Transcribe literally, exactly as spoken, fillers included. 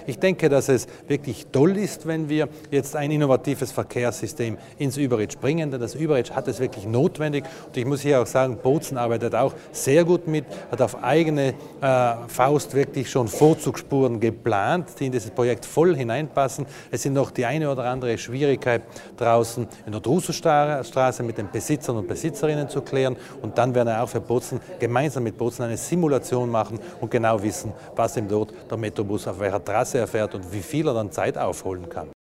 Ich denke, dass es wirklich toll ist, wenn wir jetzt ein innovatives Verkehrssystem ins Überitsch bringen, denn das Überitsch hat es wirklich notwendig. Und ich muss hier auch sagen, Bozen arbeitet auch sehr gut mit, hat auf eigene äh, Faust wirklich schon Vorzugsspuren geplant, die in dieses Projekt voll hineinpassen. Es sind noch die eine oder andere Schwierigkeit draußen in der Drusenstraße mit den Besitzern und Besitzerinnen zu klären. Und dann werden wir auch für Bozen gemeinsam mit Bozen eine Simulation machen und genau wissen, was eben dort der Metrobus auf welcher Trasse erfährt und wie viel er dann Zeit aufholen kann.